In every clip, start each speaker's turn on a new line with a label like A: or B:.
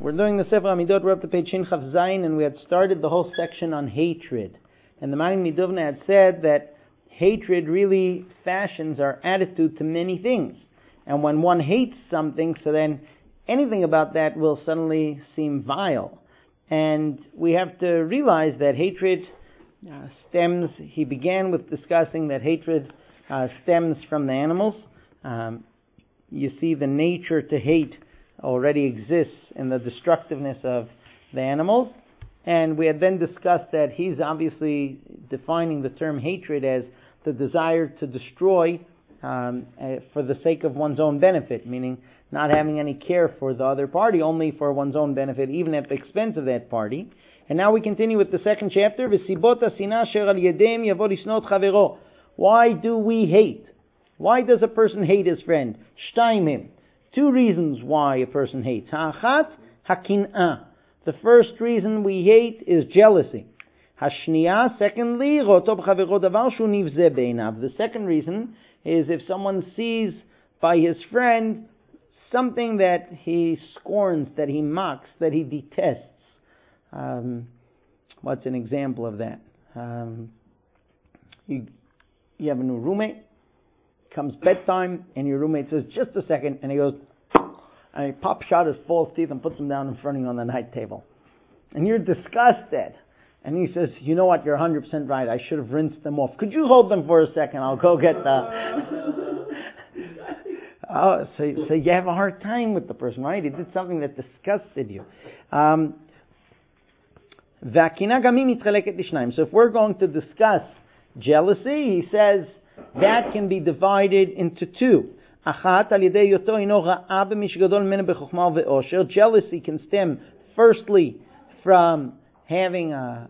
A: We're doing the Sefer Amidot. We're up to page Shin Chaf Zayin, and we had started the whole section on hatred. And the Magen Midovna had said that hatred really fashions our attitude to many things. And when one hates something, so then anything about that will suddenly seem vile. And we have to realize that hatred stems, he began with discussing that hatred stems from the animals. You see the nature to hate already exists in the destructiveness of the animals. And we had then discussed that he's obviously defining the term hatred as the desire to destroy for the sake of one's own benefit, meaning not having any care for the other party, only for one's own benefit, even at the expense of that party. And now we continue with the second chapter. Why do we hate? Why does a person hate his friend? Shtaimim. Two reasons why a person hates. Ha'achat, hakin'ah. The first reason we hate is jealousy. Hashniya, secondly, the second reason is if someone sees by his friend something that he scorns, that he mocks, that he detests. What's an example of that? You have a new roommate, comes bedtime, and your roommate says, just a second, and he goes, and he pops out his false teeth and puts them down in front of you on the night table. And you're disgusted. And he says, you know what, you're 100% right, I should have rinsed them off. Could you hold them for a second? I'll go get the... So you have a hard time with the person, right? He did something that disgusted you. So if we're going to discuss jealousy, he says that can be divided into two. Jealousy can stem firstly from having a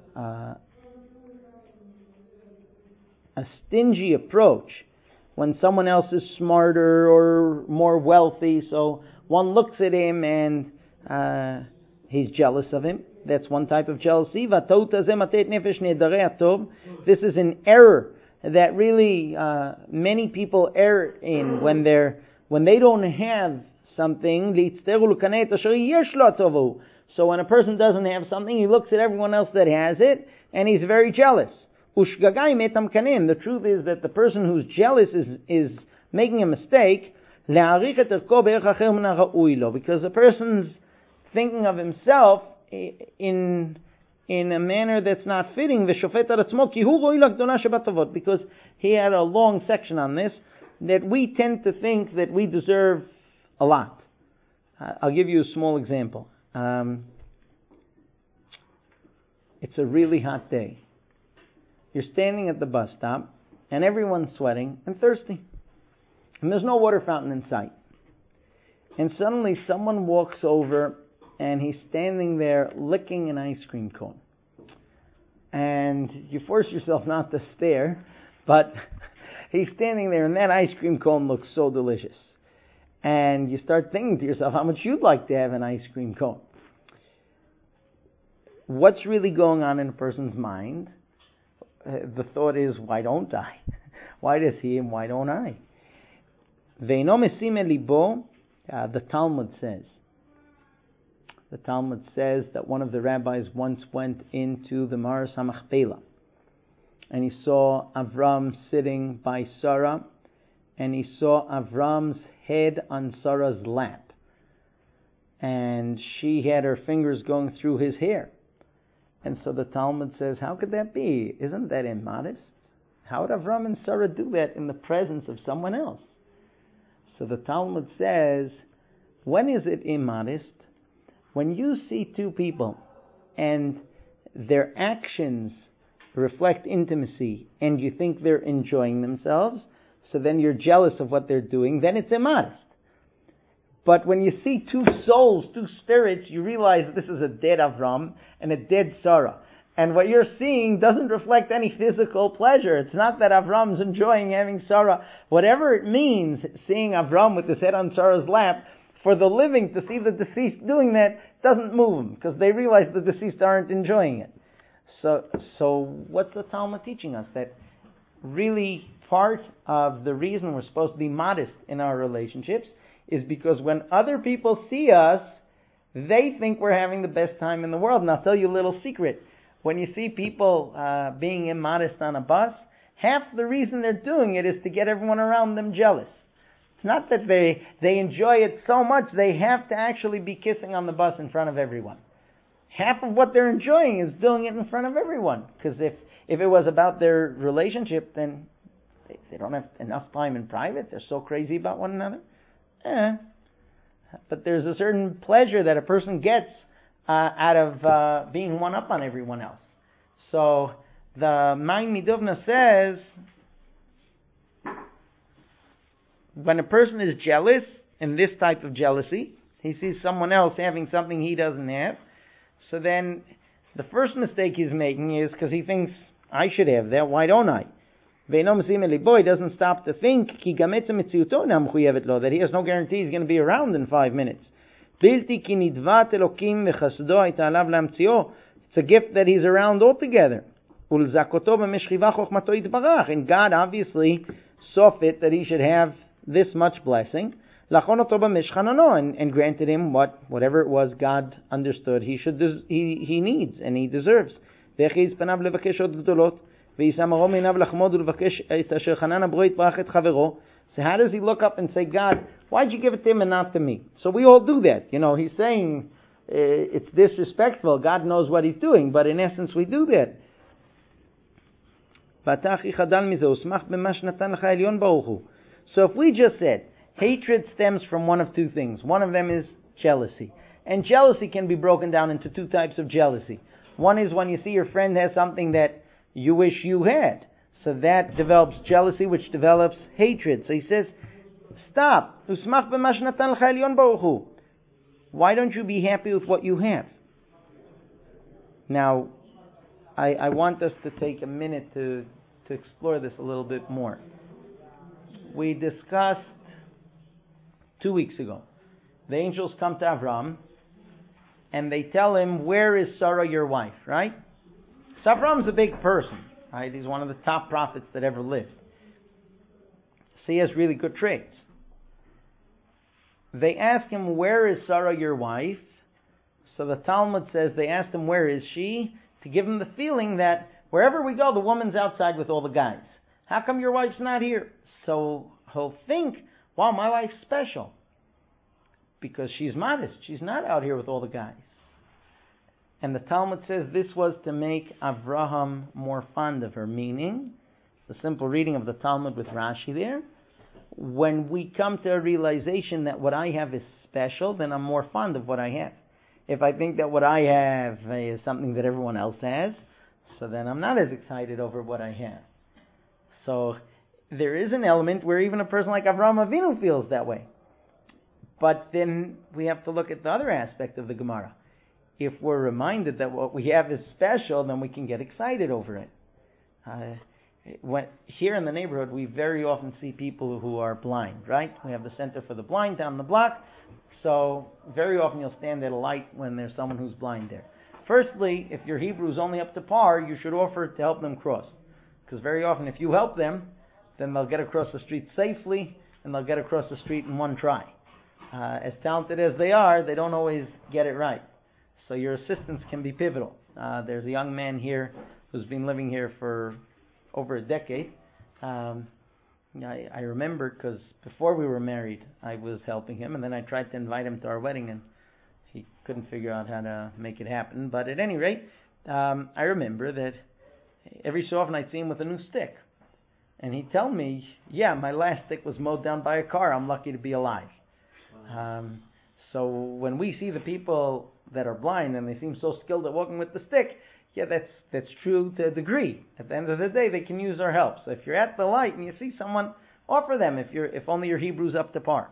A: stingy approach when someone else is smarter or more wealthy, so one looks at him and he's jealous of him. That's one type of jealousy. This is an error that really many people err in when they don't have something. So when a person doesn't have something, he looks at everyone else that has it, and he's very jealous. The truth is that the person who's jealous is making a mistake, because the person's thinking of himself in a manner that's not fitting, because he had a long section on this, that we tend to think that we deserve a lot. I'll give you a small example. It's a really hot day. You're standing at the bus stop, and everyone's sweating and thirsty. And there's no water fountain in sight. And suddenly someone walks over, and he's standing there licking an ice cream cone. And you force yourself not to stare, but he's standing there, and that ice cream cone looks so delicious. And you start thinking to yourself how much you'd like to have an ice cream cone. What's really going on in a person's mind? The thought is, why don't I? Why does he and why don't I? The Talmud says that one of the rabbis once went into the Maras HaMachpelah, and he saw Avram sitting by Sarah, and he saw Avram's head on Sarah's lap, and she had her fingers going through his hair. And so the Talmud says, how could that be? Isn't that immodest? How would Avram and Sarah do that in the presence of someone else? So the Talmud says, when is it immodest? When you see two people and their actions reflect intimacy and you think they're enjoying themselves, so then you're jealous of what they're doing, then it's immodest. But when you see two souls, two spirits, you realize this is a dead Avram and a dead Sarah. And what you're seeing doesn't reflect any physical pleasure. It's not that Avram's enjoying having Sarah. Whatever it means, seeing Avram with his head on Sarah's lap, for the living to see the deceased doing that doesn't move them, because they realize the deceased aren't enjoying it. So what's the Talmud teaching us? That really part of the reason we're supposed to be modest in our relationships is because when other people see us, They think we're having the best time in the world. And I'll tell you a little secret. When you see people being immodest on a bus, half the reason they're doing it is to get everyone around them jealous. It's not that they enjoy it so much, they have to actually be kissing on the bus in front of everyone. Half of what they're enjoying is doing it in front of everyone. Because if it was about their relationship, then they don't have enough time in private. They're so crazy about one another. But there's a certain pleasure that a person gets out of being one up on everyone else. So the Maim Miduvna says, when a person is jealous, in this type of jealousy, he sees someone else having something he doesn't have, so then the first mistake he's making is because he thinks, I should have that, why don't I? He doesn't stop to think that he has no guarantee he's going to be around in 5 minutes. It's a gift that he's around altogether. And God obviously saw fit that he should have this much blessing, and granted him whatever it was God understood he needs and he deserves. So how does he look up and say, God, why'd you give it to him and not to me? So we all do that. He's saying it's disrespectful. God knows what he's doing, but in essence we do that. So if we just said, hatred stems from one of two things. One of them is jealousy. And jealousy can be broken down into two types of jealousy. One is when you see your friend has something that you wish you had. So that develops jealousy, which develops hatred. So he says, stop. Why don't you be happy with what you have? Now, I want us to take a minute to explore this a little bit more. We discussed 2 weeks ago. The angels come to Avram and they tell him, where is Sarah, your wife, right? So Avram's a big person, right? He's one of the top prophets that ever lived. So he has really good traits. They ask him, where is Sarah, your wife? So the Talmud says they asked him, where is she? To give him the feeling that wherever we go, the woman's outside with all the guys. How come your wife's not here? So he'll think, wow, my wife's special. Because she's modest. She's not out here with all the guys. And the Talmud says this was to make Avraham more fond of her. Meaning, the simple reading of the Talmud with Rashi there, when we come to a realization that what I have is special, then I'm more fond of what I have. If I think that what I have is something that everyone else has, so then I'm not as excited over what I have. So there is an element where even a person like Avraham Avinu feels that way. But then we have to look at the other aspect of the Gemara. If we're reminded that what we have is special, then we can get excited over it. Here in the neighborhood, we very often see people who are blind, right? We have the Center for the Blind down the block. So very often you'll stand at a light when there's someone who's blind there. Firstly, if your Hebrew is only up to par, you should offer to help them cross. Because very often if you help them, then they'll get across the street safely, and they'll get across the street in one try. As talented as they are, they don't always get it right. So your assistance can be pivotal. There's a young man here who's been living here for over a decade. I remember because before we were married, I was helping him, and then I tried to invite him to our wedding, and he couldn't figure out how to make it happen. But at any rate, I remember that every so often I'd see him with a new stick. And he'd tell me, yeah, my last stick was mowed down by a car. I'm lucky to be alive. So when we see the people that are blind and they seem so skilled at walking with the stick, yeah, that's true to a degree. At the end of the day, they can use our help. So if you're at the light and you see someone, offer them if only your Hebrew's up to par.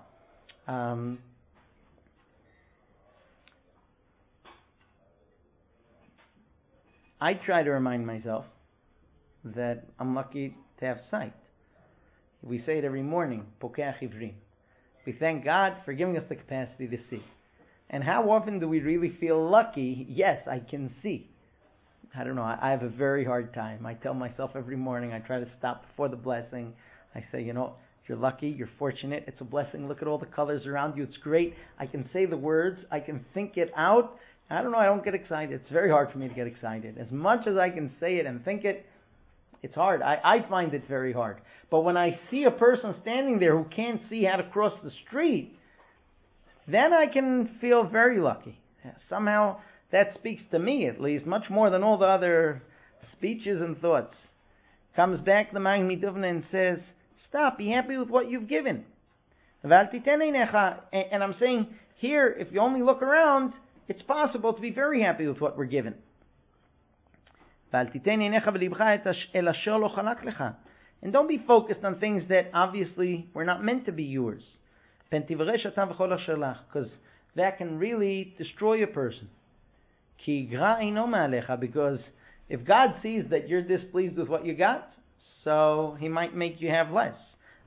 A: I try to remind myself that I'm lucky to have sight. We say it every morning, Pokeach Ivri. We thank God for giving us the capacity to see. And how often do we really feel lucky? Yes, I can see. I don't know, I have a very hard time. I tell myself every morning, I try to stop before the blessing. I say, if You're lucky, you're fortunate, it's a blessing. Look at all the colors around you, it's great. I can say the words, I can think it out. I don't know, I don't get excited. It's very hard for me to get excited. As much as I can say it and think it, it's hard. I find it very hard. But when I see a person standing there who can't see how to cross the street, then I can feel very lucky. Somehow that speaks to me, at least, much more than all the other speeches and thoughts. Comes back the Magen Miduvna and says, stop, be happy with what you've given. And I'm saying, here, if you only look around, it's possible to be very happy with what we're given. And don't be focused on things that obviously were not meant to be yours. Because that can really destroy a person. Because if God sees that you're displeased with what you got, so He might make you have less.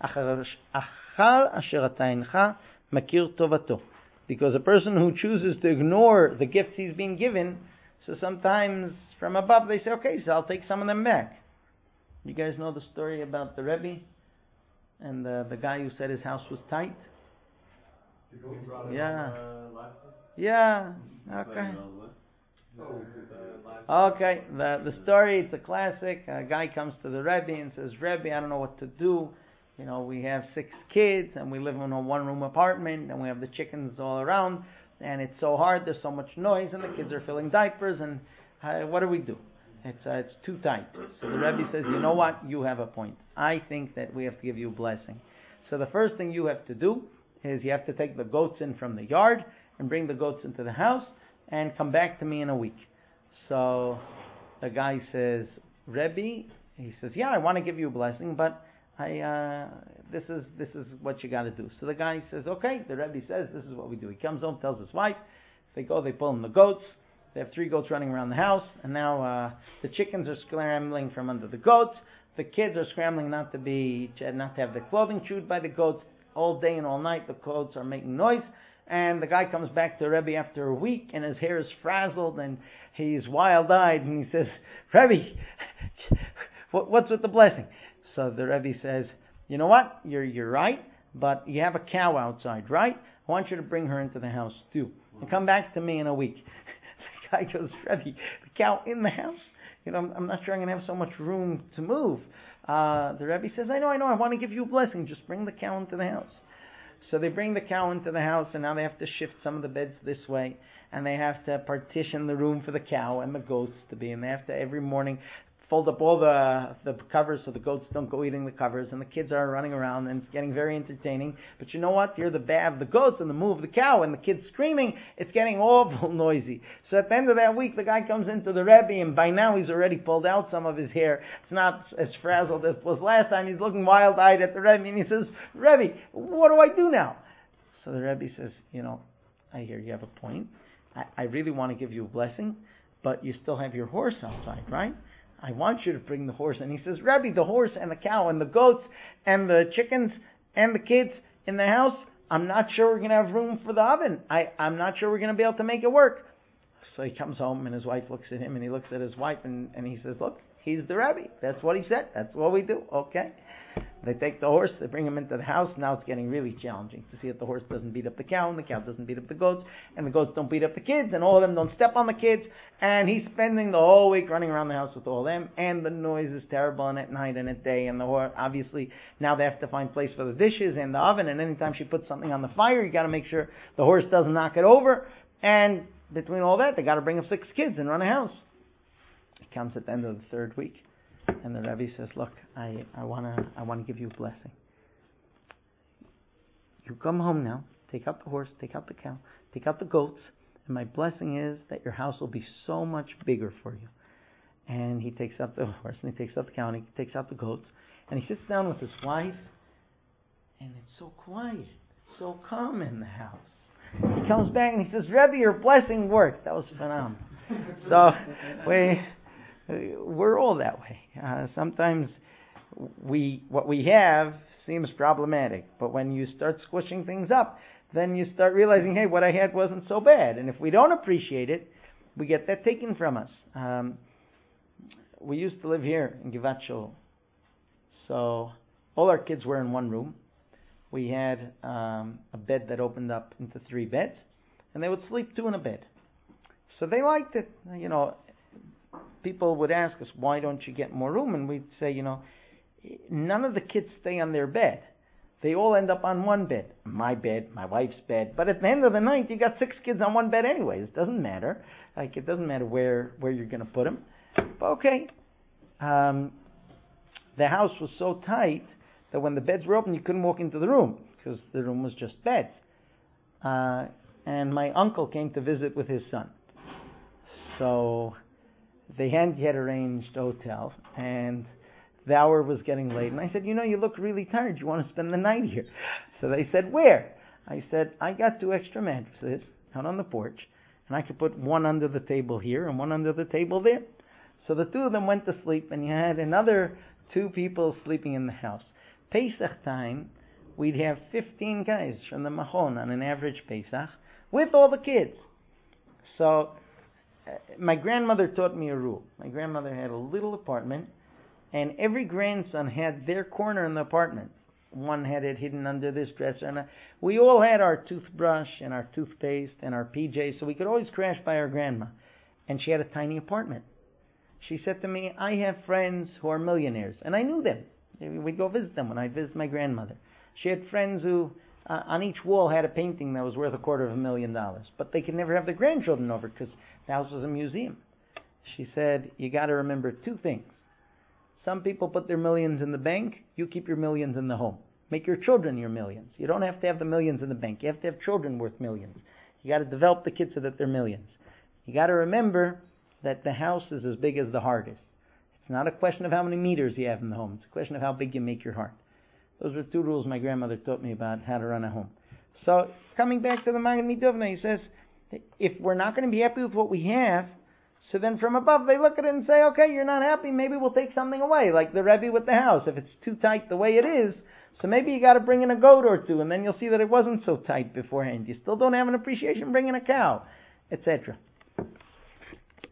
A: Because a person who chooses to ignore the gifts he's been given, so sometimes from above they say, okay, so I'll take some of them back. You guys know the story about the Rebbe and the guy who said his house was tight? Yeah. Yeah. Okay. Okay. The story, it's a classic. A guy comes to the Rebbe and says, Rebbe, I don't know what to do. You know, we have 6 kids and we live in a 1-room apartment and we have the chickens all around and it's so hard, there's so much noise and the kids are filling diapers and what do we do? It's too tight. So the Rebbe says, you know what? You have a point. I think that we have to give you a blessing. So the first thing you have to do is you have to take the goats in from the yard and bring the goats into the house and come back to me in a week. So the guy says, Rebbe, he says, yeah, I want to give you a blessing, but this is what you got to do. So the guy says, okay. The Rebbe says, this is what we do. He comes home, tells his wife. They go, they pull in the goats. They have 3 goats running around the house, and now the chickens are scrambling from under the goats. The kids are scrambling not to have their clothing chewed by the goats. All day and all night, the goats are making noise. And the guy comes back to Rebbe after a week, and his hair is frazzled, and he's wild-eyed, and he says, Rebbe, what's with the blessing? So the Rebbe says, you know what? You're right, but you have a cow outside, right? I want you to bring her into the house too, and come back to me in a week. The guy goes, Rebbe, the cow in the house? You know, I'm not sure I'm going to have so much room to move. The Rebbe says, I know, I want to give you a blessing. Just bring the cow into the house. So they bring the cow into the house, and now they have to shift some of the beds this way, and they have to partition the room for the cow and the goats to be, and they have to every morning fold up all the covers so the goats don't go eating the covers, and the kids are running around, and it's getting very entertaining. But you know what? You're the baa of the goats and the moo of the cow, and the kids screaming. It's getting awful noisy. So at the end of that week, the guy comes into the Rebbe, and by now he's already pulled out some of his hair. It's not as frazzled as it was last time. He's looking wild-eyed at the Rebbe, and he says, Rebbe, what do I do now? So the Rebbe says, you know, I hear you have a point. I really want to give you a blessing, but you still have your horse outside, right? I want you to bring the horse. And he says, Rebbe, the horse and the cow and the goats and the chickens and the kids in the house, I'm not sure we're going to have room for the oven. I'm not sure we're going to be able to make it work. So he comes home and his wife looks at him and he looks at his wife and he says, look, he's the Rebbe. That's what he said. That's what we do. Okay. They take the horse, they bring him into the house. Now it's getting really challenging to see that the horse doesn't beat up the cow and the cow doesn't beat up the goats and the goats don't beat up the kids and all of them don't step on the kids. And he's spending the whole week running around the house with all of them, and the noise is terrible, and at night and at day, and the horse, obviously now they have to find place for the dishes and the oven, and anytime she puts something on the fire, you got to make sure the horse doesn't knock it over. And between all that, they got to bring up 6 kids and run a house. It comes at the end of the 3rd week. And the Rebbe says, look, I want to give you a blessing. You come home now, take out the horse, take out the cow, take out the goats, and my blessing is that your house will be so much bigger for you. And he takes out the horse, and he takes out the cow, and he takes out the goats, and he sits down with his wife, and it's so quiet, so calm in the house. He comes back and he says, Rebbe, your blessing worked. That was phenomenal. So we're all that way. Sometimes what we have seems problematic, but when you start squishing things up, then you start realizing, hey, what I had wasn't so bad. And if we don't appreciate it, we get that taken from us. We used to live here in Givat Shaul. So all our kids were in one room, we had a bed that opened up into 3 beds, and they would sleep 2 in a bed. So they liked it. People would ask us, why don't you get more room? And we'd say, none of the kids stay on their bed. They all end up on one bed. My bed, my wife's bed. But at the end of the night, you got 6 kids on one bed anyways. It doesn't matter. It doesn't matter where you're going to put them. But okay. The house was so tight that when the beds were open, you couldn't walk into the room because the room was just beds. And my uncle came to visit with his son. So they had arranged hotel, and the hour was getting late. And I said, you look really tired. You want to spend the night here? So they said, where? I said, I got 2 extra mattresses out on the porch, and I could put one under the table here and one under the table there. So the 2 of them went to sleep, and you had another 2 people sleeping in the house. Pesach time, we'd have 15 guys from the Mahon on an average Pesach with all the kids. So my grandmother taught me a rule. My grandmother had a little apartment, and every grandson had their corner in the apartment. One had it hidden under this dresser, and we all had our toothbrush and our toothpaste and our PJs, so we could always crash by our grandma. And she had a tiny apartment. She said to me, I have friends who are millionaires, and I knew them. We'd go visit them when I'd visit my grandmother. She had friends who, on each wall, had a painting that was worth $250,000, but they could never have their grandchildren over because the house was a museum. She said, you got to remember 2 things. Some people put their millions in the bank. You keep your millions in the home. Make your children your millions. You don't have to have the millions in the bank. You have to have children worth millions. You got to develop the kids so that they're millions. You got to remember that the house is as big as the heart is. It's not a question of how many meters you have in the home. It's a question of how big you make your heart. Those were 2 rules my grandmother taught me about how to run a home. So, coming back to the Magen Midovna, he says, if we're not going to be happy with what we have, so then from above they look at it and say, okay, you're not happy, maybe we'll take something away, like the Rebbe with the house. If it's too tight the way it is, so maybe you got to bring in a goat or 2, and then you'll see that it wasn't so tight beforehand. You still don't have an appreciation, bring in a cow, etc.